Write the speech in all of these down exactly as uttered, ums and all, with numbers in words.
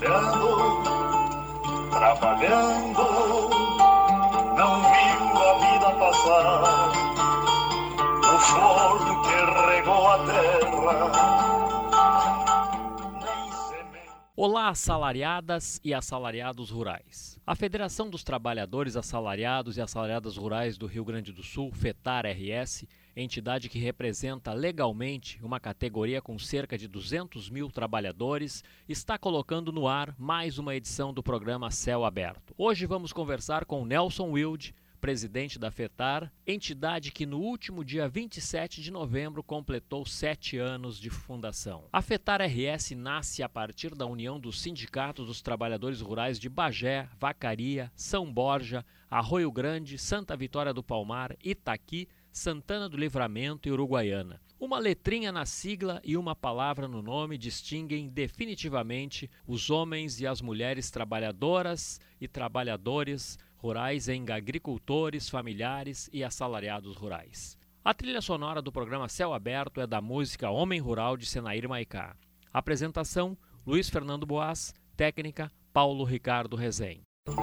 Trabalhando, trabalhando, não viu a vida passar, o forno que regou a terra. Olá, assalariadas e assalariados rurais. A Federação dos Trabalhadores Assalariados e Assalariadas Rurais do Rio Grande do Sul, FETAR-R S, entidade que representa legalmente uma categoria com cerca de duzentos mil trabalhadores, está colocando no ar mais uma edição do programa Céu Aberto. Hoje vamos conversar com Nelson Wilde, presidente da FETAR, entidade que no último dia vinte e sete de novembro completou sete anos de fundação. A FETAR-R S nasce a partir da união dos sindicatos dos trabalhadores rurais de Bagé, Vacaria, São Borja, Arroio Grande, Santa Vitória do Palmar, Itaqui, Santana do Livramento e Uruguaiana. Uma letrinha na sigla e uma palavra no nome distinguem definitivamente os homens e as mulheres trabalhadoras e trabalhadores rurais em agricultores, familiares e assalariados rurais. A trilha sonora do programa Céu Aberto é da música Homem Rural de Senair Maicá. Apresentação, Luiz Fernando Boas. Técnica, Paulo Ricardo Rezem.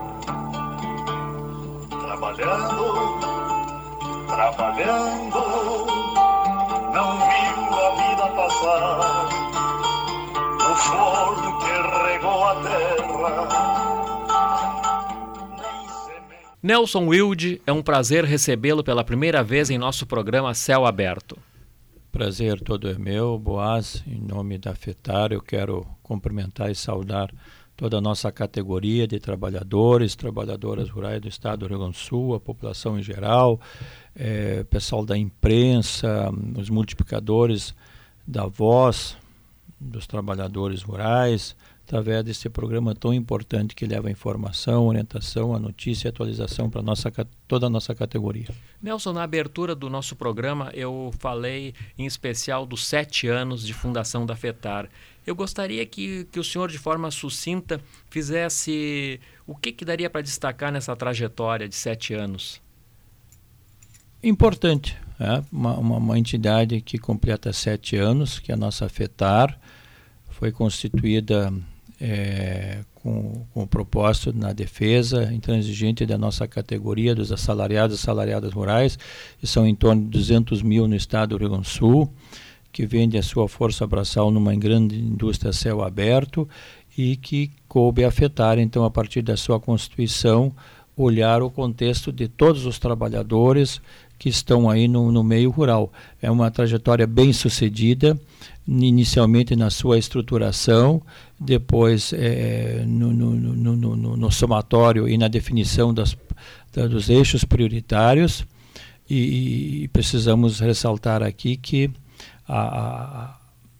Trabalhando, trabalhando, não viu a vida passar, o forno que regou a terra. Nelson Wilde, é um prazer recebê-lo pela primeira vez em nosso programa Céu Aberto. Prazer todo é meu, Boaz. Em nome da FETAR, eu quero cumprimentar e saudar toda a nossa categoria de trabalhadores, trabalhadoras rurais do estado do Rio Grande do Sul, a população em geral, é, pessoal da imprensa, os multiplicadores da voz dos trabalhadores rurais, através desse programa tão importante que leva a informação, orientação, a notícia e atualização para nossa, toda a nossa categoria. Nelson, na abertura do nosso programa eu falei em especial dos sete anos de fundação da FETAR. Eu gostaria que, que o senhor, de forma sucinta, fizesse o que, que daria para destacar nessa trajetória de sete anos. Importante, é? uma, uma, uma entidade que completa sete anos, que é a nossa FETAR, foi constituída É, com, com o propósito na defesa intransigente da nossa categoria dos assalariados e assalariadas rurais, que são em torno de duzentos mil no estado do Rio Grande do Sul, que vende a sua força braçal numa grande indústria céu aberto e que coube a FETAR, então, a partir da sua constituição, olhar o contexto de todos os trabalhadores que estão aí no, no meio rural. É uma trajetória bem sucedida, inicialmente na sua estruturação, depois é, no, no, no, no, no somatório e na definição das, da, dos eixos prioritários, e, e precisamos ressaltar aqui que a, a,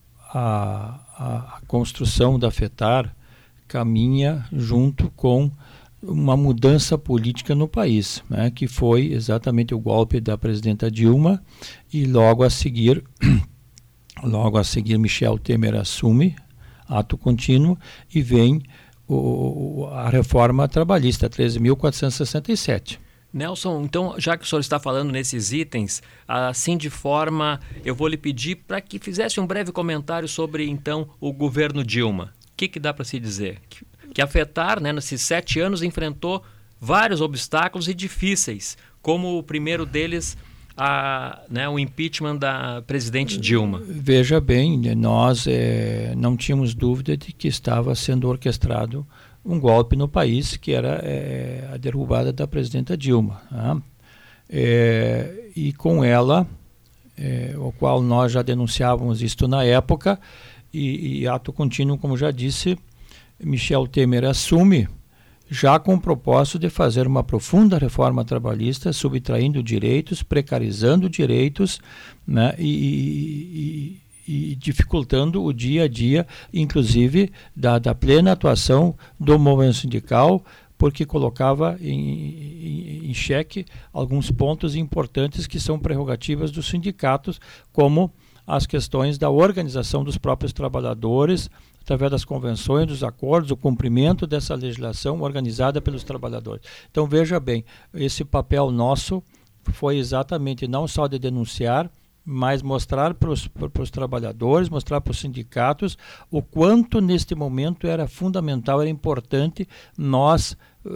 a, a construção da FETAR caminha junto com uma mudança política no país, né, que foi exatamente o golpe da presidenta Dilma, e logo a seguir logo a seguir Michel Temer assume, ato contínuo, e vem o, a reforma trabalhista treze mil quatrocentos e sessenta e sete. Nelson, então, já que o senhor está falando nesses itens, assim de forma, eu vou lhe pedir para que fizesse um breve comentário sobre, então, o governo Dilma. O que, que dá para se dizer? Que, que a FETAR, né, nesses sete anos, enfrentou vários obstáculos e difíceis, como o primeiro deles, a, né, o impeachment da presidente Dilma. Veja bem, nós é, não tínhamos dúvida de que estava sendo orquestrado um golpe no país, que era é, a derrubada da presidenta Dilma. Né? É, e com ela, é, o qual nós já denunciávamos isto na época, e, e ato contínuo, como já disse, Michel Temer assume, já com o propósito de fazer uma profunda reforma trabalhista, subtraindo direitos, precarizando direitos, né, e, e, e dificultando o dia a dia, inclusive da, da plena atuação do movimento sindical, porque colocava em, em, em xeque alguns pontos importantes que são prerrogativas dos sindicatos, como as questões da organização dos próprios trabalhadores, através das convenções, dos acordos, o cumprimento dessa legislação organizada pelos trabalhadores. Então, veja bem, esse papel nosso foi exatamente não só de denunciar, mas mostrar para os trabalhadores, mostrar para os sindicatos o quanto neste momento era fundamental, era importante nós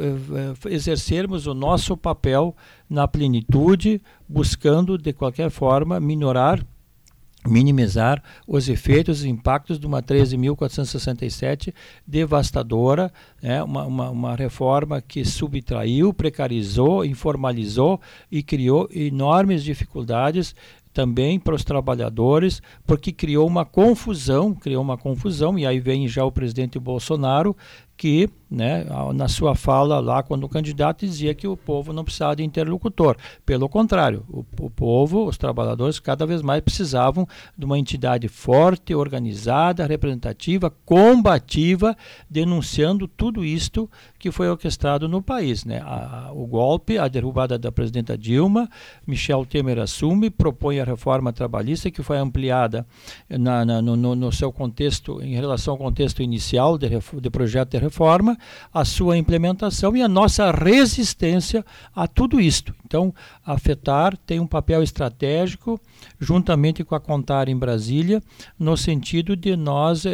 eh, exercermos o nosso papel na plenitude, buscando de qualquer forma minorar, minimizar os efeitos e impactos de uma treze mil quatrocentos e sessenta e sete devastadora, né? uma, uma, uma reforma que subtraiu, precarizou, informalizou e criou enormes dificuldades também para os trabalhadores, porque criou uma confusão, criou uma confusão, e aí vem já o presidente Bolsonaro, que, né, na sua fala lá, quando o candidato dizia que o povo não precisava de interlocutor. Pelo contrário, o, o povo, os trabalhadores, cada vez mais precisavam de uma entidade forte, organizada, representativa, combativa, denunciando tudo isto que foi orquestrado no país, né? A, o golpe, a derrubada da presidenta Dilma, Michel Temer assume, propõe a reforma trabalhista, que foi ampliada na, na, no, no seu contexto, em relação ao contexto inicial de, de projeto de reforma, a sua implementação e a nossa resistência a tudo isto. Então, a FETAR tem um papel estratégico, juntamente com a CONTAR em Brasília, no sentido de nós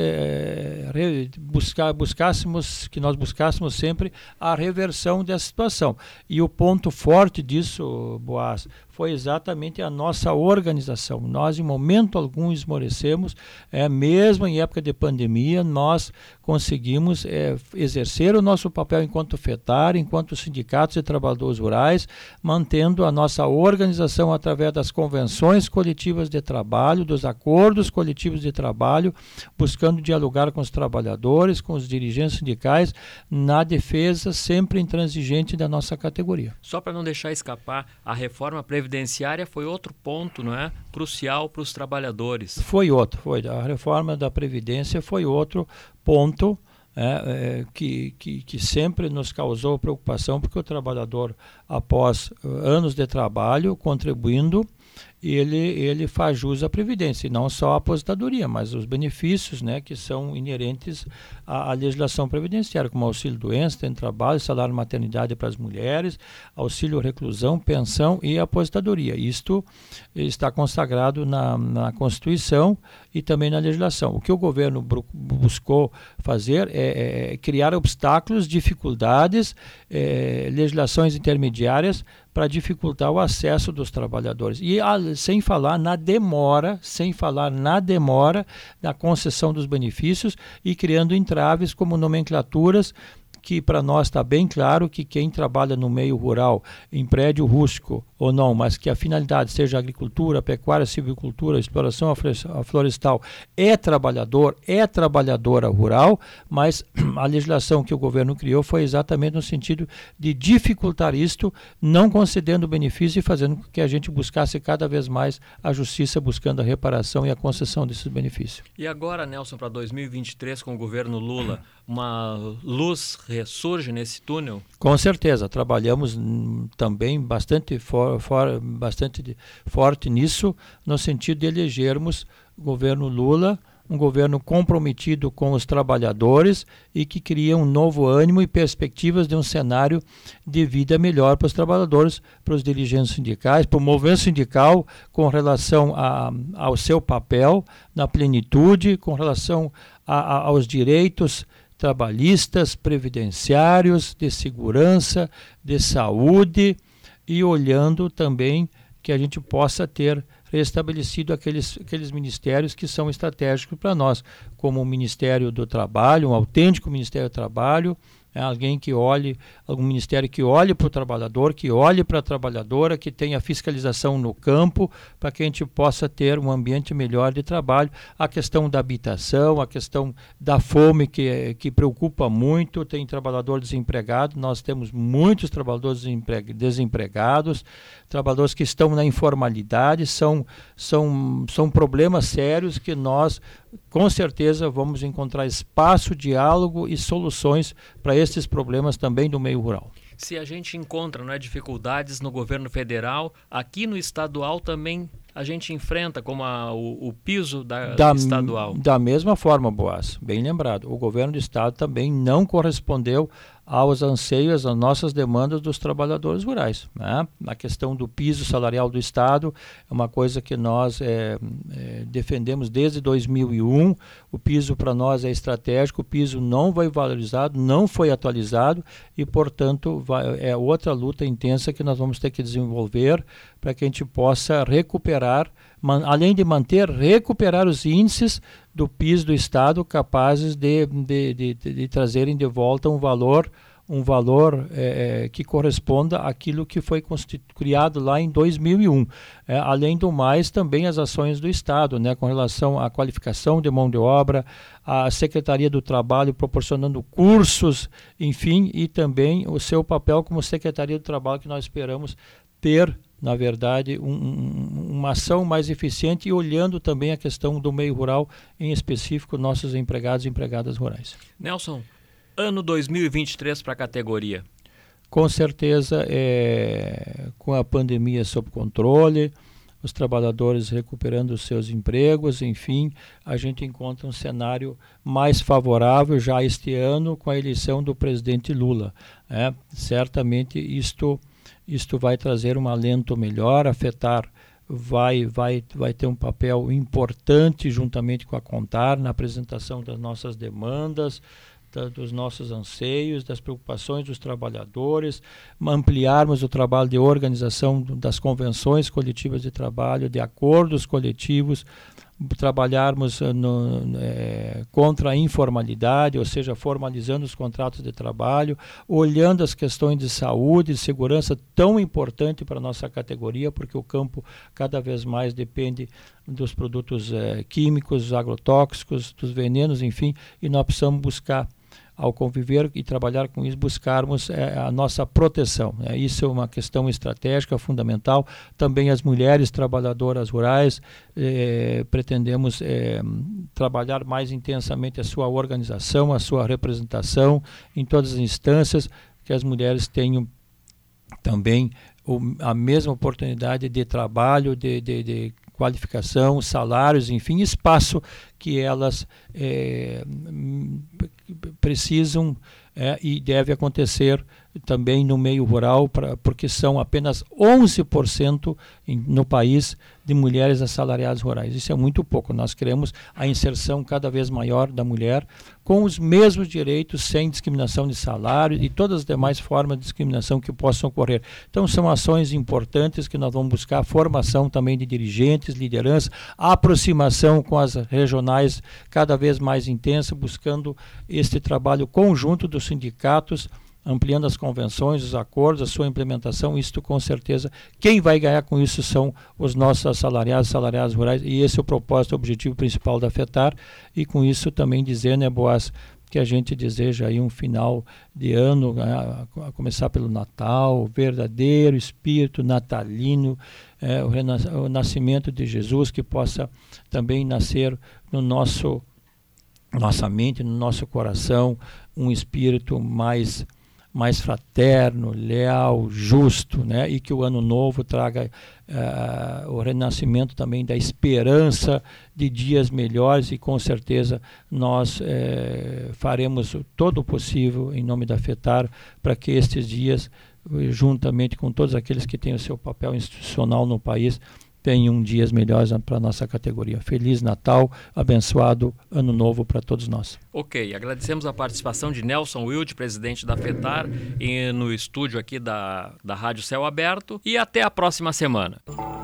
é, buscar, buscássemos, que nós buscássemos sempre a reversão dessa situação. E o ponto forte disso, Boaz, foi exatamente a nossa organização. Nós, em momento algum, esmorecemos, é, mesmo em época de pandemia, nós conseguimos é, exercer o nosso papel enquanto FETAR, enquanto sindicatos e trabalhadores rurais, mantendo a nossa organização através das convenções coletivas de trabalho, dos acordos coletivos de trabalho, buscando dialogar com os trabalhadores, com os dirigentes sindicais, na defesa sempre intransigente da nossa categoria. Só para não deixar escapar, a reforma previdenciária foi outro ponto, não é, crucial para os trabalhadores. Foi outro, foi. A reforma da Previdência foi outro ponto É, é, que, que, que sempre nos causou preocupação, porque o trabalhador, após uh, anos de trabalho, contribuindo, ele, ele faz jus à Previdência, e não só a aposentadoria, mas os benefícios, né, que são inerentes à, à legislação previdenciária, como auxílio-doença, tempo de trabalho, salário maternidade para as mulheres, auxílio-reclusão, pensão e aposentadoria. Isto está consagrado na, na Constituição e também na legislação. O que o governo buscou fazer é, é criar obstáculos, dificuldades, é, legislações intermediárias para dificultar o acesso dos trabalhadores. E a, sem falar na demora, sem falar na demora da concessão dos benefícios e criando entraves como nomenclaturas, que para nós está bem claro que quem trabalha no meio rural, em prédio rústico ou não, mas que a finalidade seja agricultura, pecuária, silvicultura, exploração florestal, é trabalhador, é trabalhadora rural, mas a legislação que o governo criou foi exatamente no sentido de dificultar isto, não concedendo benefício e fazendo com que a gente buscasse cada vez mais a justiça, buscando a reparação e a concessão desses benefícios. E agora, Nelson, para dois mil e vinte e três, com o governo Lula, uma luz ressurge nesse túnel? Com certeza, trabalhamos hum, também bastante, for, for, bastante forte nisso, no sentido de elegermos o governo Lula, um governo comprometido com os trabalhadores e que cria um novo ânimo e perspectivas de um cenário de vida melhor para os trabalhadores, para os dirigentes sindicais, para o movimento sindical com relação a, ao seu papel na plenitude, com relação a, a, aos direitos trabalhistas, previdenciários, de segurança, de saúde, e olhando também que a gente possa ter restabelecido aqueles, aqueles ministérios que são estratégicos para nós, como o Ministério do Trabalho, um autêntico Ministério do Trabalho, é alguém que olhe, algum ministério que olhe para o trabalhador, que olhe para a trabalhadora, que tenha fiscalização no campo, para que a gente possa ter um ambiente melhor de trabalho. A questão da habitação, a questão da fome, que, que preocupa muito, tem trabalhador desempregado, nós temos muitos trabalhadores desempregados, trabalhadores que estão na informalidade, são, são, são problemas sérios que nós, com certeza, vamos encontrar espaço, diálogo e soluções para esses problemas também do meio rural. Se a gente encontra, não é, dificuldades no governo federal, aqui no estadual também a gente enfrenta como a, o, o piso da, da estadual. Da mesma forma, Boaz, bem lembrado, o governo do estado também não correspondeu aos anseios, às nossas demandas dos trabalhadores rurais, né? A questão do piso salarial do Estado é uma coisa que nós é, é, defendemos desde dois mil e um. O piso para nós é estratégico, o piso não foi valorizado, não foi atualizado e, portanto, vai, é outra luta intensa que nós vamos ter que desenvolver para que a gente possa recuperar, man, além de manter, recuperar os índices do piso do Estado capazes de, de, de, de, de trazerem de volta um valor, um valor é, que corresponda àquilo que foi criado lá em dois mil e um. É, além do mais, também as ações do Estado, né, com relação à qualificação de mão de obra, a Secretaria do Trabalho proporcionando cursos, enfim, e também o seu papel como Secretaria do Trabalho que nós esperamos ter, na verdade, um, um, uma ação mais eficiente e olhando também a questão do meio rural, em específico, nossos empregados e empregadas rurais. Nelson, ano dois mil e vinte e três para a categoria? Com certeza, é, com a pandemia sob controle, os trabalhadores recuperando os seus empregos, enfim, a gente encontra um cenário mais favorável já este ano com a eleição do presidente Lula. É, certamente isto... Isto vai trazer um alento melhor, a FETAR vai, vai, vai ter um papel importante juntamente com a CONTAR na apresentação das nossas demandas, da, dos nossos anseios, das preocupações dos trabalhadores, ampliarmos o trabalho de organização das convenções coletivas de trabalho, de acordos coletivos, trabalharmos no, é, contra a informalidade, ou seja, formalizando os contratos de trabalho, olhando as questões de saúde e segurança tão importante para a nossa categoria, porque o campo cada vez mais depende dos produtos é, químicos, agrotóxicos, dos venenos, enfim, e nós precisamos buscar, ao conviver e trabalhar com isso, buscarmos é, a nossa proteção. Né? Isso é uma questão estratégica fundamental. Também as mulheres trabalhadoras rurais, é, pretendemos é, trabalhar mais intensamente a sua organização, a sua representação em todas as instâncias, que as mulheres tenham também o, a mesma oportunidade de trabalho, de, de, de qualificação, salários, enfim, espaço que elas é, precisam é, e deve acontecer também no meio rural, pra, porque são apenas onze por cento em, no país de mulheres assalariadas rurais. Isso é muito pouco. Nós queremos a inserção cada vez maior da mulher com os mesmos direitos, sem discriminação de salário e todas as demais formas de discriminação que possam ocorrer. Então são ações importantes que nós vamos buscar, formação também de dirigentes, liderança, aproximação com as regionais cada vez mais intensa, buscando este trabalho conjunto dos sindicatos, ampliando as convenções, os acordos, a sua implementação. Isto com certeza, quem vai ganhar com isso são os nossos assalariados, assalariadas rurais, e esse é o propósito, o objetivo principal da FETAR, e com isso também dizer, né, Boaz, que a gente deseja aí um final de ano, a, a começar pelo Natal, o verdadeiro espírito natalino, é, o, renas, o nascimento de Jesus, que possa também nascer no nosso, nossa mente, no nosso coração, um espírito mais mais fraterno, leal, justo, né? E que o ano novo traga uh, o renascimento também da esperança de dias melhores, e com certeza nós uh, faremos todo o possível em nome da FETAR para que estes dias, juntamente com todos aqueles que têm o seu papel institucional no país, tenham dias melhores para a nossa categoria. Feliz Natal, abençoado Ano Novo para todos nós. Ok, agradecemos a participação de Nelson Wilde, presidente da FETAR, e no estúdio aqui da, da Rádio Céu Aberto, e até a próxima semana.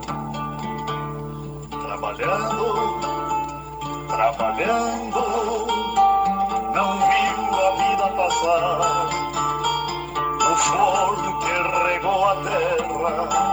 Trabalhando, trabalhando, não viu a vida passar, o forno que regou a terra